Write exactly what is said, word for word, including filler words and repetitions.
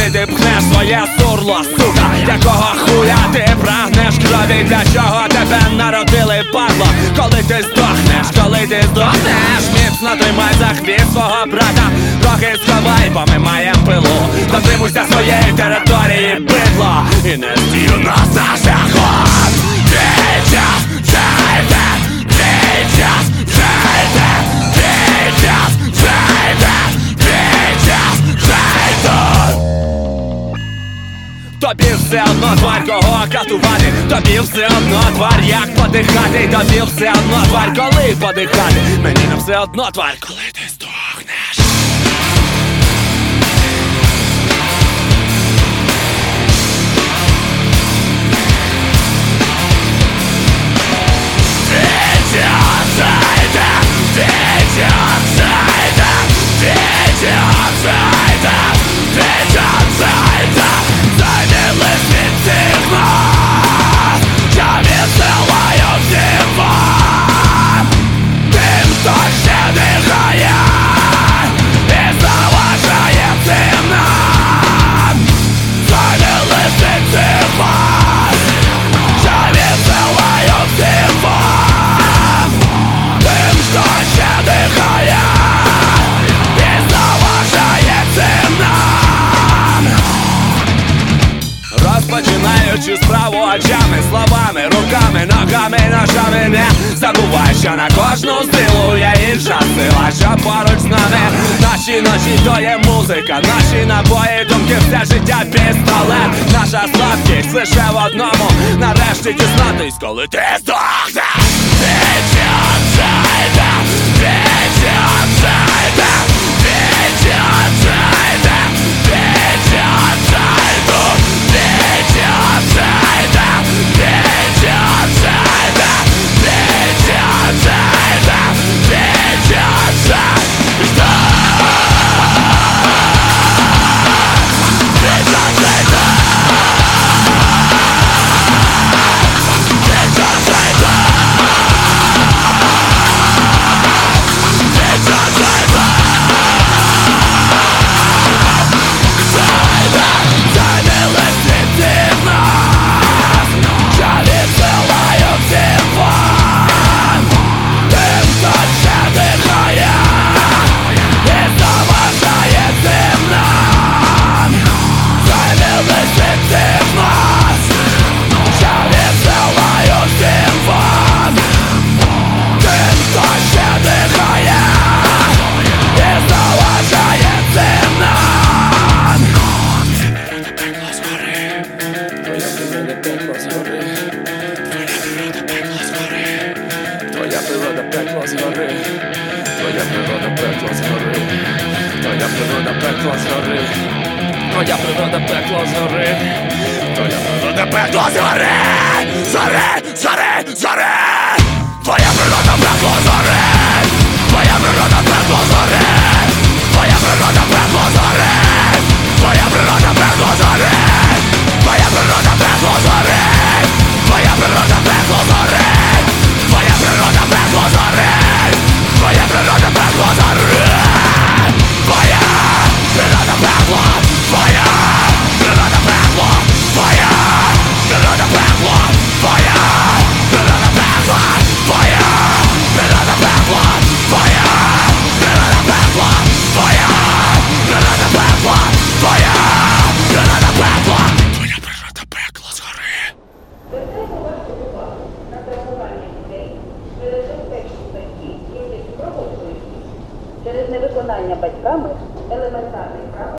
куди ти пхнеш своє сурло, сука? Якого хуя ти прагнеш крові? Для чого тебе народили, падло? Коли ти здохнеш, коли ти здохнеш, міцно тримай за хвіст свого брата, трохи сховай, бо ми маєм пилу. Дотримуйся своєї території, бидло, і не стій у нас на шляху. Твій час вже йде, твій час вже йде, твій час вже йде, твій час вже йде. Тобі все одно, тварь, кого катувати, тобі все одно, тварь, як подихати, тобі все одно, тварь, коли подихати, мені не все одно, тварь, коли ти здохнеш. Починаючи справу очами, словами, руками, ногами, ножами, не забувай, що на кожну силу є інша сила, що поруч з нами. Наші ночі то є музика, наші набої, думки, все життя пістолет. Наша слабкість лише в одному, нарешті дізнатись, коли ти здохнеш. Твій час вже йде, твій час вже йде, твій час вже йде, твій час вже йде. Твоя природа пекло згори, твоя природа пекло згори, твоя природа пекло згори, твоя природа пекло згори, твоя природа пекло згори, згори, згори, згори. Твоя природа пекло згори, твоя природа пекло згори, твоя природа пекло згори, твоя природа пекло згори, твоя природа пекло згори, твоя природа пекло згори. Твоя природа пекло згори, твоя природа пекло згори, твоя природа пекло, твоя природа пекло, твоя природа пекло, твоя природа пекло, твоя природа пекло, твоя природа пекло, твоя природа пекло, твоя природа пекло, твоя природа пекло згори. Через невиконання батьками елементарних прав